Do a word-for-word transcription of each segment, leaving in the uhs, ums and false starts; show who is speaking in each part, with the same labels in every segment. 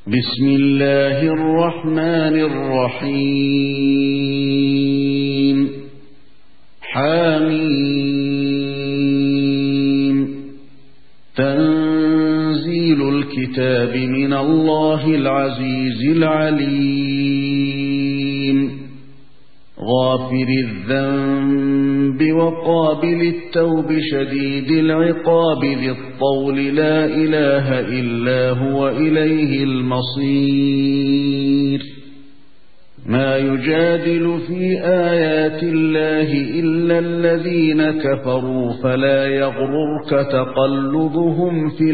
Speaker 1: بسم الله الرحمن الرحيم حميم تنزيل الكتاب من الله العزيز العليم غافر الذنب وقابل التوب شديد العقاب ذي الطول لا إله إلا هو إليه المصير ما يجادل في آيات الله إلا الذين كفروا فلا يغررك تقلبهم في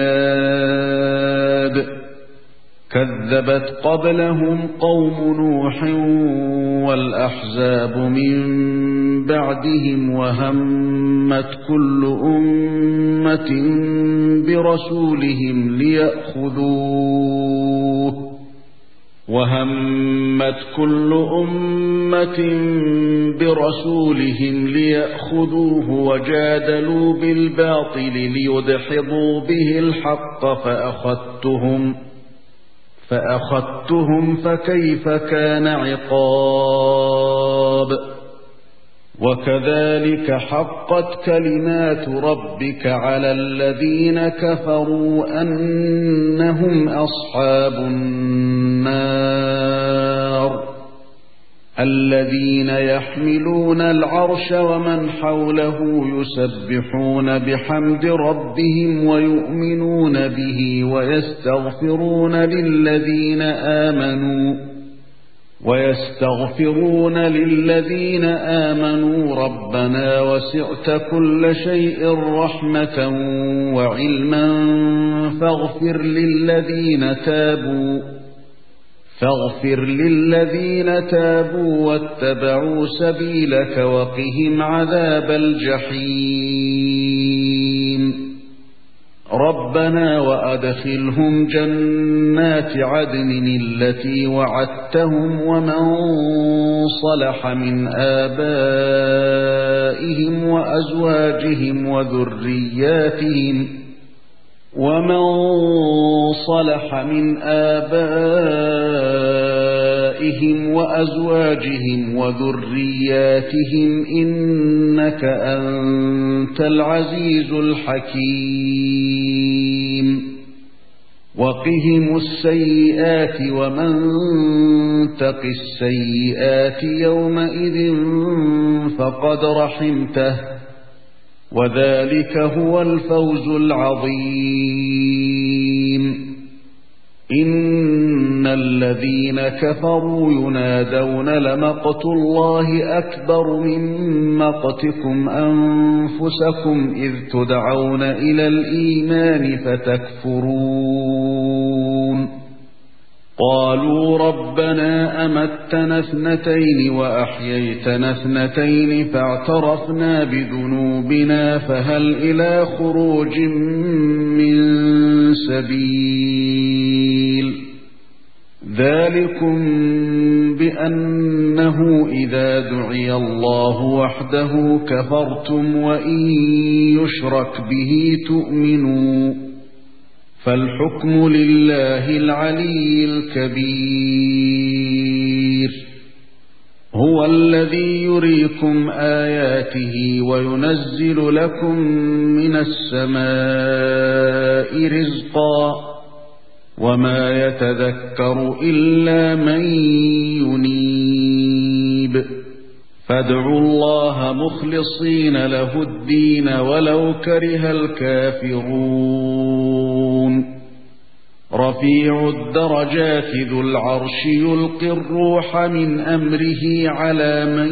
Speaker 1: البلاد كذبت قبلهم قوم نوح والأحزاب من بعدهم وهمت كل أمة برسولهم ليأخذوه وهمت كل أمة برسولهم ليأخذوه وجادلوا بالباطل ليدحضوا به الحق فأخذتهم فأخذتهم فكيف كان عقاب وكذلك حقت كلمات ربك على الذين كفروا أنهم أصحاب النار الذين يحملون العرش ومن حوله يسبحون بحمد ربهم ويؤمنون به ويستغفرون للذين آمنوا ويستغفرون للذين آمنوا ربنا وسعت كل شيء رحمة وعلما فاغفر للذين تابوا فاغفر للذين تابوا واتبعوا سبيلك وقهم عذاب الجحيم ربنا وأدخلهم جنات عدن التي وعدتهم ومن صلح من آبائهم وأزواجهم وذرياتهم ومن صلح من آبائهم وأزواجهم وذرياتهم إنك أنت العزيز الحكيم وقهم السيئات ومن تق السيئات يومئذ فقد رحمته وذلك هو الفوز العظيم إن الذين كفروا ينادون لمقت الله أكبر من مقتكم أنفسكم إذ تدعون إلى الإيمان فتكفرون قالوا ربنا أمتنا اثنتين وأحييتنا اثنتين فاعترفنا بذنوبنا فهل إلى خروج من سبيل ذلكم بأنه إذا دعي الله وحده كفرتم وإن يشرك به تؤمنوا فالحكم لله العلي الكبير هو الذي يريكم آياته وينزل لكم من السماء رزقا وما يتذكر إلا من ينيب فادعوا الله مخلصين له الدين ولو كره الكافرون رفيع الدرجات ذو العرش يلقي الروح من أمره على من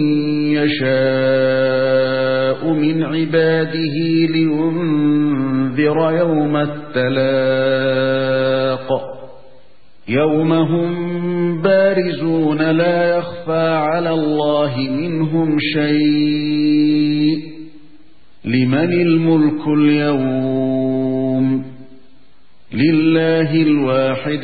Speaker 1: يشاء من عباده لينذر يوم التلاق يوم هم بارزون لا يخفى على الله منهم شيء لمن الملك اليوم لله الواحد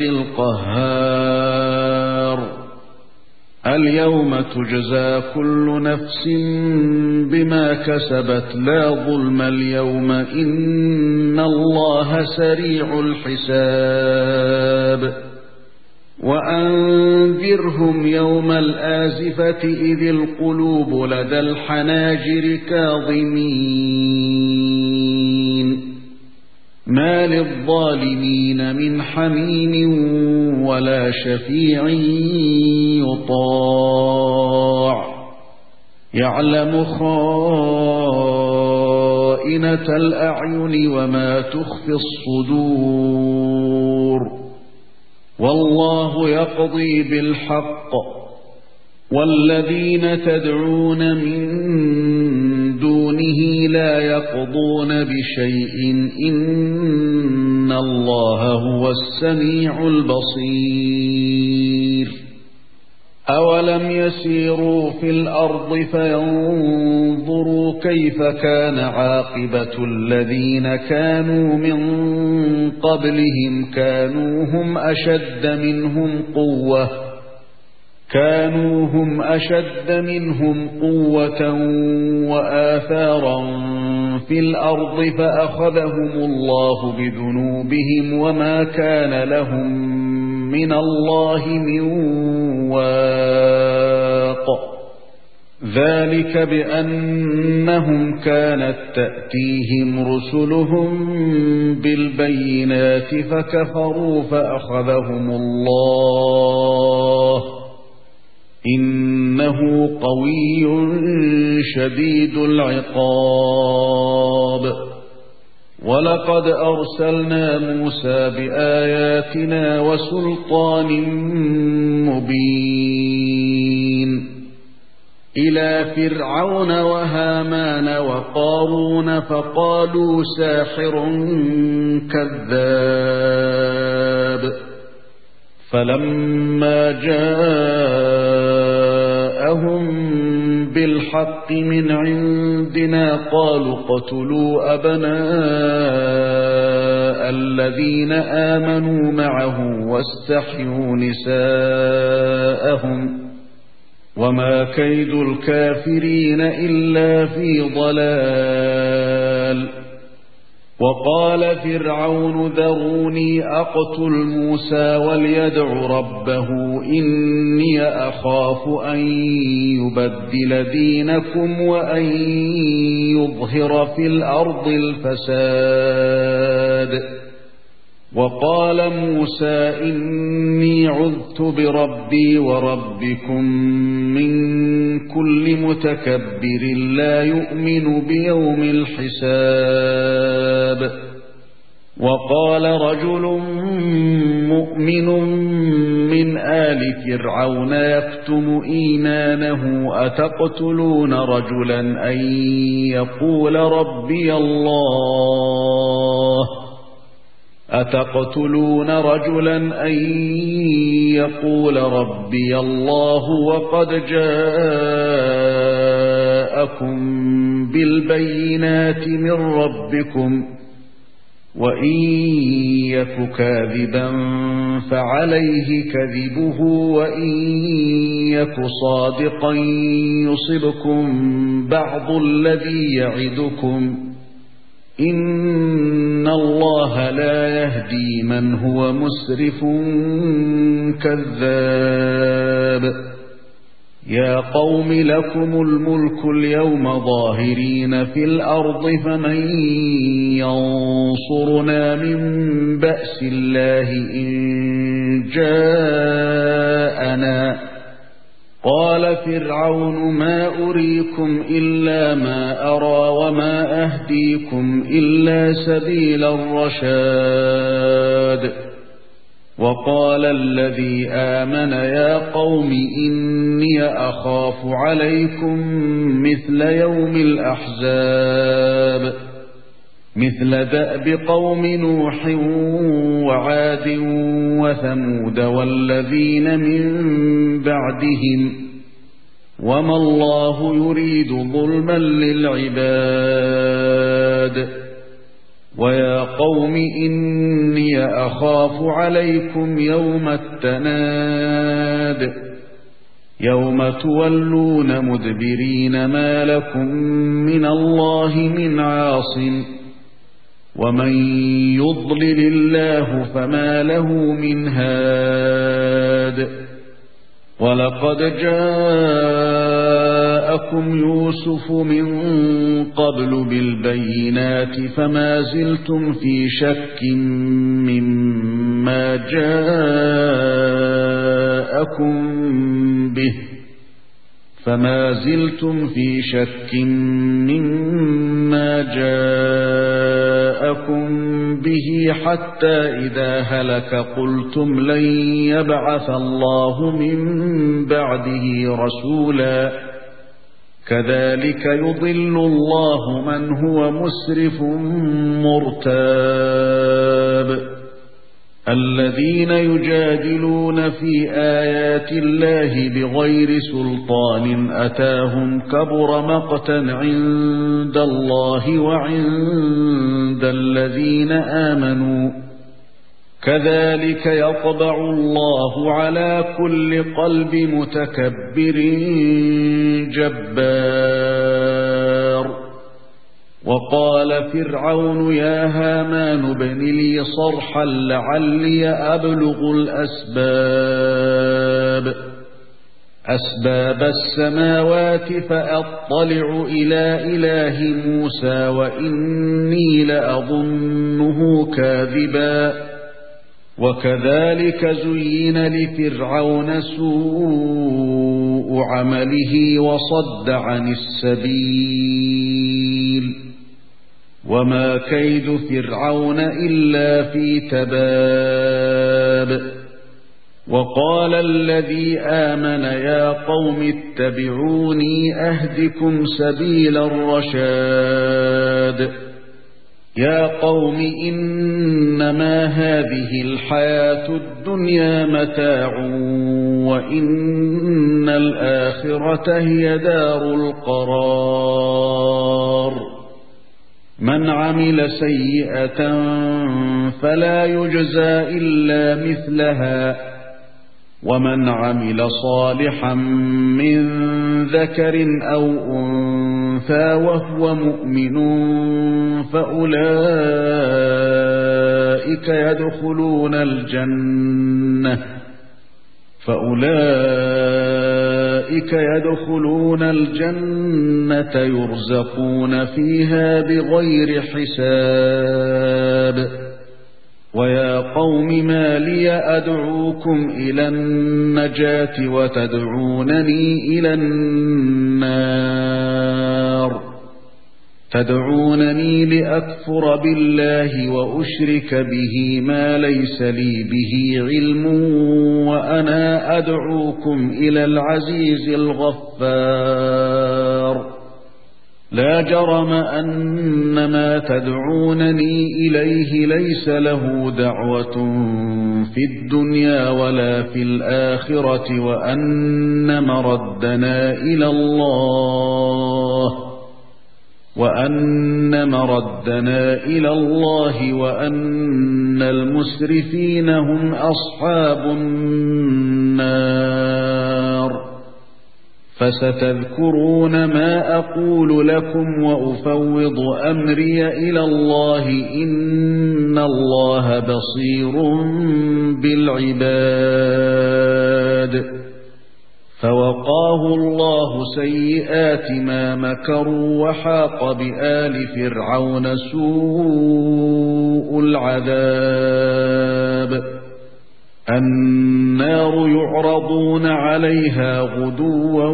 Speaker 1: القهار اليوم تجزى كل نفس بما كسبت لا ظلم اليوم إن الله سريع الحساب وأنذرهم يوم الآزفة إذ القلوب لدى الحناجر كاظمين ما للظالمين من حميم ولا شفيع يطاع يعلم خائنة الأعين وما تخفي الصدور والله يقضي بالحق والذين تدعون من دونه لا يقضون بشيء إن الله هو السميع البصير أولم يسيروا في الأرض فينظروا كيف كان عاقبة الذين كانوا من قبلهم كانوا هم أشد منهم قوة كانوا هم أشد منهم قوة وآثارا في الأرض فأخذهم الله بذنوبهم وما كان لهم من الله من واق ذلك بأنهم كانت تأتيهم رسلهم بالبينات فكفروا فأخذهم الله إنه قوي شديد العقاب ولقد أرسلنا موسى بآياتنا وسلطان مبين إلى فرعون وهامان وقارون فقالوا ساحر كذاب فلما جاءهم بالحق من عندنا قالوا اقتلوا أبناء الذين آمنوا معه واستحيوا نساءهم وما كيد الكافرين إلا في ضلال وقال فرعون ذروني أقتل موسى وليدع ربه إني أخاف أن يبدل دينكم وأن يظهر في الأرض الفساد وقال موسى إني عذت بربي وربكم من كل متكبر لا يؤمن بيوم الحساب وقال رجل مؤمن من آل فرعون يكتم إيمانه أتقتلون رجلا أن يقول ربي الله أتقتلون رجلا أن يقول ربي الله وقد جاءكم بالبينات من ربكم وإن يك كاذبا فعليه كذبه وإن يك صادقا يصبكم بعض الذي يعدكم إن الله لا يهدي من هو مسرف كذاب يا قوم لكم الملك اليوم ظاهرين في الأرض فمن ينصرنا من بأس الله إن جاءنا قال فرعون ما أريكم إلا ما أرى وما أهديكم إلا سبيل الرشاد وقال الذي آمن يا قوم إني أخاف عليكم مثل يوم الأحزاب مثل دأب قوم نوح وعاد وثمود والذين من بعدهم وما الله يريد ظلما للعباد ويا قوم إني أخاف عليكم يوم التناد يوم تولون مدبرين ما لكم من الله من عاصم ومن يضلل الله فما له من هاد ولقد جاءكم يوسف من قبل بالبينات فما زلتم في شك مما جاءكم به فما زلتم في شك مما جاءكم به حتى إذا هلك قلتم لن يبعث الله من بعده رسولا كذلك يضل الله من هو مسرف مرتاب الذين يجادلون في آيات الله بغير سلطان أتاهم كبر مقتا عند الله وعند الذين آمنوا كذلك يطبع الله على كل قلب متكبر جبار وقال فرعون يا هامان ابن لي صرحا لعلي أبلغ الأسباب أسباب السماوات فأطلع إلى إله موسى وإني لأظنه كاذبا وكذلك زين لفرعون سوء عمله وصد عن السبيل وما كيد فرعون إلا في تباب وقال الذي آمن يا قوم اتبعوني أهدكم سبيل الرشاد يا قوم إنما هذه الحياة الدنيا متاع وإن الآخرة هي دار القرار من عمل سيئة فلا يجزى إلا مثلها ومن عمل صالحا من ذكر أو أنثى وهو مؤمن فأولئك يدخلون الجنة فأولئك يدخلون الجنة يرزقون فيها بغير حساب ويا قوم ما لي أدعوكم إلى النجاة وتدعونني إلى النار تدعونني لأكفر بالله وأشرك به ما ليس لي به علم وأنا أدعوكم إلى العزيز الغفار لا جرم أن ما تدعونني إليه ليس له دعوة في الدنيا ولا في الآخرة وأن مردنا إلى الله وأن مردنا إلى الله وأن المسرفين هم أصحاب النار فستذكرون ما أقول لكم وأفوض أمري إلى الله إن الله بصير بالعباد فوقاه الله سيئات ما مكروا وحاق بآل فرعون سوء العذاب النار يعرضون عليها غدوا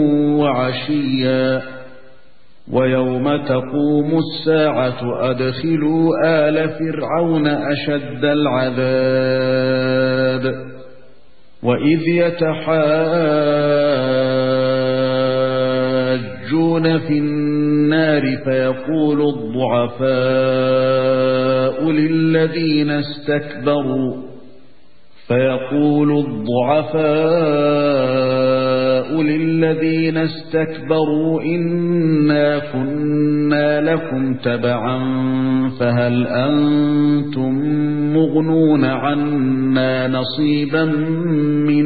Speaker 1: وعشيا ويوم تقوم الساعة أدخلوا آل فرعون أشد العذاب وإذ يتحاجون في النار فيقول الضعفاء للذين استكبروا فيقول الضعفاء للذين استكبروا إنا كنا لكم تبعا فهل أنتم مغنون عنا نصيبا من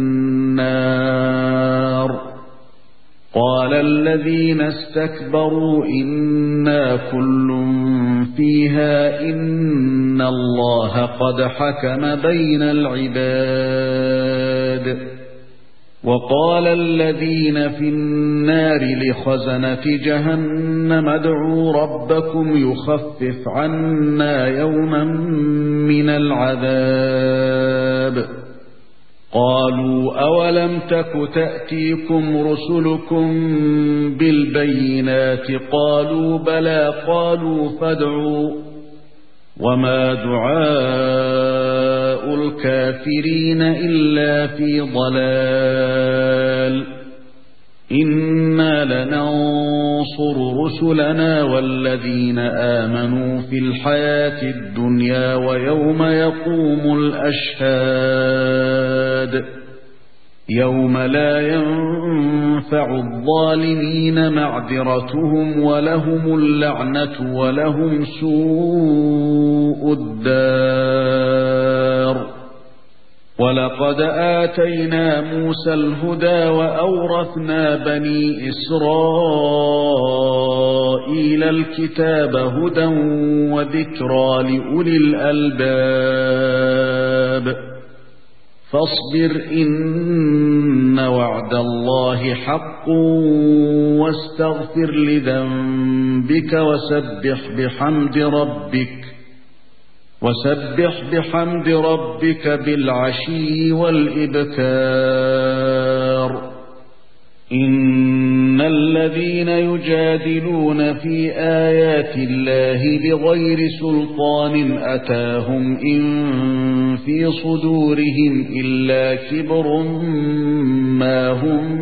Speaker 1: النار قال الذين استكبروا إنا كل فيها إن الله قد حكم بين العباد وقال الذين في النار لخزنة جهنم ادعوا ربكم يخفف عنا يوما من العذاب قالوا أولم تك تأتيكم رسلكم بالبينات قالوا بلى قالوا فادعوا وما دعاء الكافرين إلا في ضلال إنا لننصر رسلنا والذين آمنوا في الحياة الدنيا ويوم يقوم الأشهاد يوم لا ينفع الظالمين معذرتهم ولهم اللعنة ولهم سوء الدار ولقد آتينا موسى الهدى وأورثنا بني إسرائيل الكتاب هدى وذكرى لأولي الألباب فاصبر إن وعد الله حق واستغفر لذنبك وسبح بحمد ربك وسبح بحمد ربك بالعشي والإبكار إن الذين يجادلون في آيات الله بغير سلطان أتاهم إن في صدورهم إلا كبر ما هم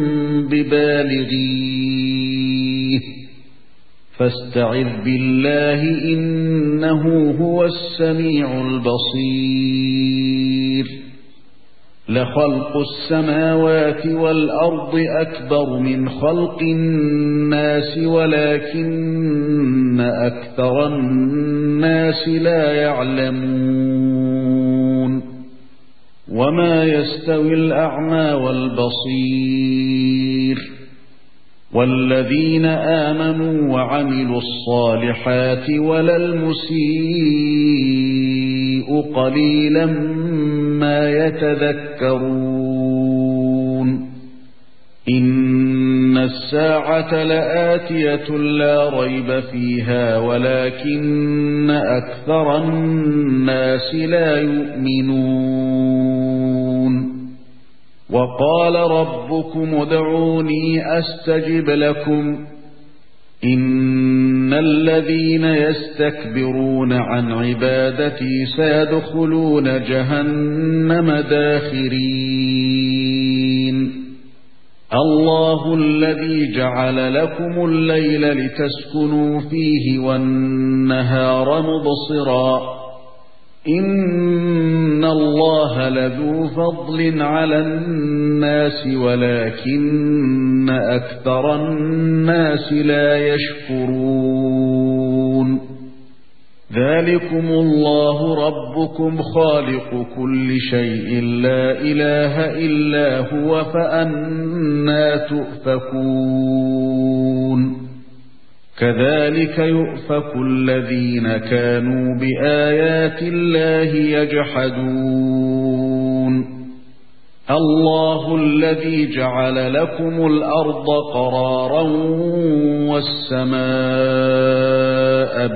Speaker 1: ببالغيه فاستعذ بالله إنه هو السميع البصير لخلق السماوات والأرض أكبر من خلق الناس ولكن أكثر الناس لا يعلمون وما يستوي الأعمى والبصير والذين آمنوا وعملوا الصالحات ولا المسيء قليلا ما يتذكرون إن الساعة لآتية لا ريب فيها ولكن أكثر الناس لا يؤمنون وقال ربكم ادعوني أستجب لكم إن الذين يستكبرون عن عبادتي سيدخلون جهنم داخرين الله الذي جعل لكم الليل لتسكنوا فيه والنهار مبصرا إن الله لذو فضل على الناس ولكن أكثر الناس لا يشكرون ذلكم الله ربكم خالق كل شيء لا إله إلا هو فأنى تؤفكون كذلك يؤفك الذين كانوا بآيات الله يجحدون الله الذي جعل لكم الأرض قرارا والسماء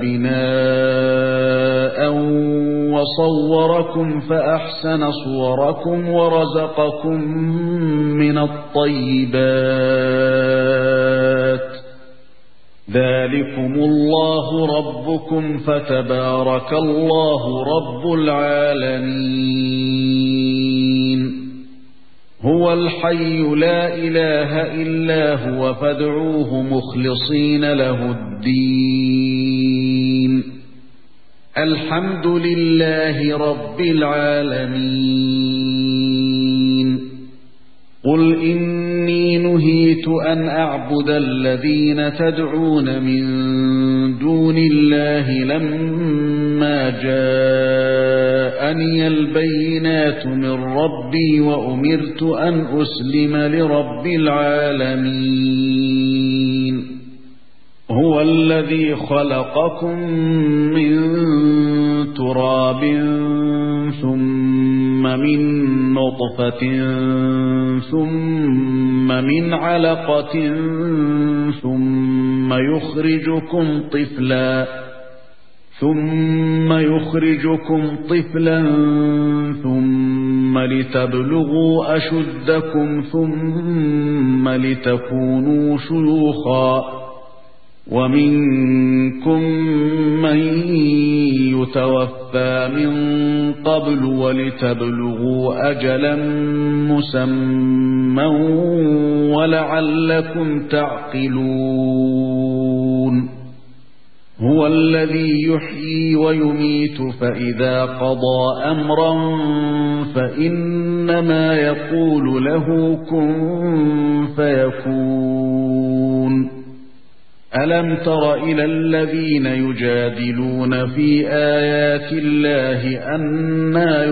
Speaker 1: بناء وصوركم فأحسن صوركم ورزقكم من الطيبات ذلكم الله ربكم فتبارك الله رب العالمين هو الحي لا إله إلا هو فادعوه مخلصين له الدين الحمد لله رب العالمين قل إني نهيت أن أعبد الذين تدعون من دون الله لما جاءني البينات من ربي وأمرت أن أسلم لرب العالمين هو الذي خلقكم من تراب ثم من نطفة ثم من علقة ثم يخرجكم طفلا ثم يخرجكم طفلا ثم لتبلغوا أشدكم ثم لتكونوا شيوخا ومنكم من يتوفى من قبل ولتبلغوا أجلا مسمى ولعلكم تعقلون هو الذي يحيي ويميت فإذا قضى أمرا فإنما يقول له كن فيكون ألم تر إلى الذين يجادلون في آيات الله أنى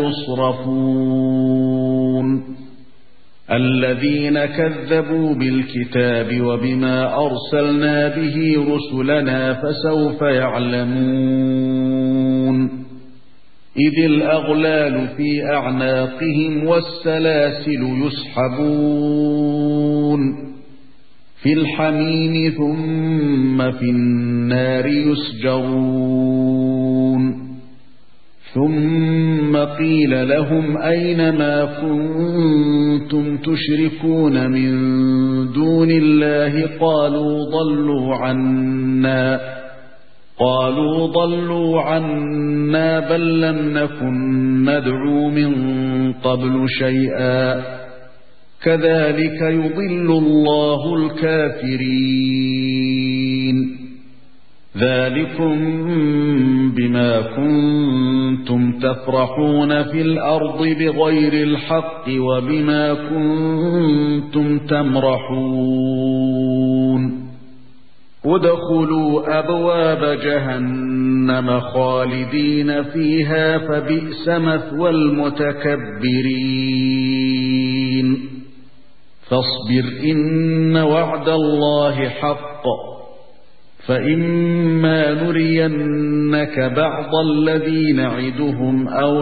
Speaker 1: يصرفون الذين كذبوا بالكتاب وبما أرسلنا به رسلنا فسوف يعلمون إذ الأغلال في أعناقهم والسلاسل يسحبون في الحميم ثم في النار يسجرون ثم قيل لهم أين ما كنتم تشركون من دون الله قالوا ضلوا عنا قالوا ضلوا عنا بل لم نكن ندعو من قبل شيئا كذلك يضل الله الكافرين ذلكم بما كنتم تفرحون في الأرض بغير الحق وبما كنتم تمرحون ادخلوا أبواب جهنم خالدين فيها فبئس مثوى المتكبرين فاصبر إن وعد الله حق فإما نرينك بعض الذي نعدهم أو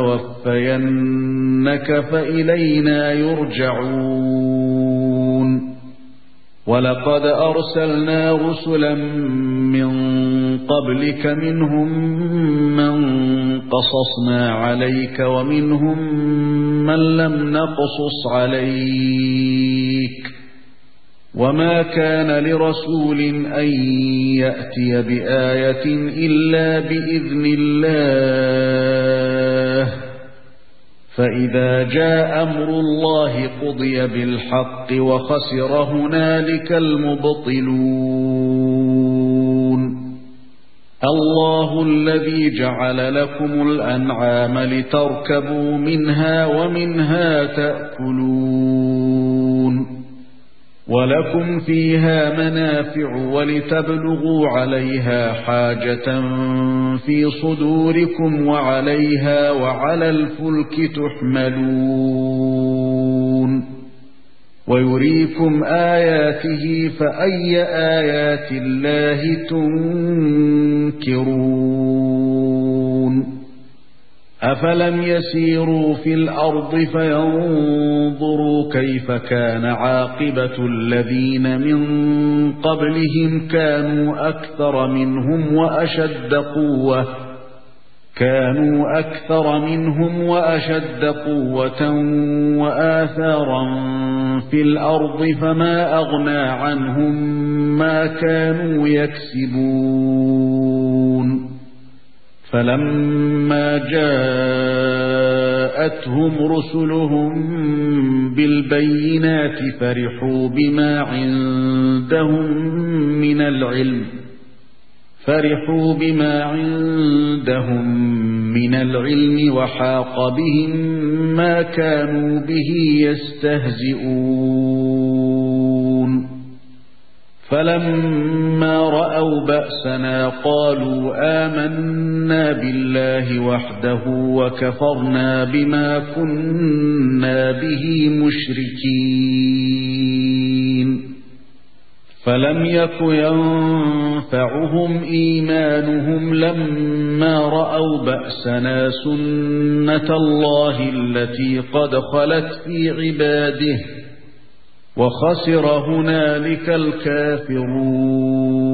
Speaker 1: نتوفينك فإلينا يرجعون ولقد أرسلنا رسلا من قبلك منهم من قصصنا عليك ومنهم من لم نقصص عليك وما كان لرسول أن يأتي بآية إلا بإذن الله فإذا جاء أمر الله قضي بالحق وخسر هنالك المبطلون الله الذي جعل لكم الأنعام لتركبوا منها ومنها تأكلون ولكم فيها منافع ولتبلغوا عليها حاجة في صدوركم وعليها وعلى الفلك تحملون ويريكم آياته فأي آيات الله تنكرون أفلم يسيروا في الأرض فينظروا كيف كان عاقبة الذين من قبلهم كانوا أكثر منهم وأشد قوة كانوا أكثر منهم وأشد قوة وآثارا في الأرض فما أغنى عنهم ما كانوا يكسبون فلما جاءتهم رسلهم بالبينات فرحوا بما عندهم من العلم فرحوا بما عندهم من العلم وحاق بهم ما كانوا به يستهزئون فلما رأوا بأسنا قالوا آمنا بالله وحده وكفرنا بما كنا به مشركين فلم يك ينفعهم إيمانهم لما رأوا بأسنا سنة الله التي قد خلت في عباده وخسر هنالك الكافرون.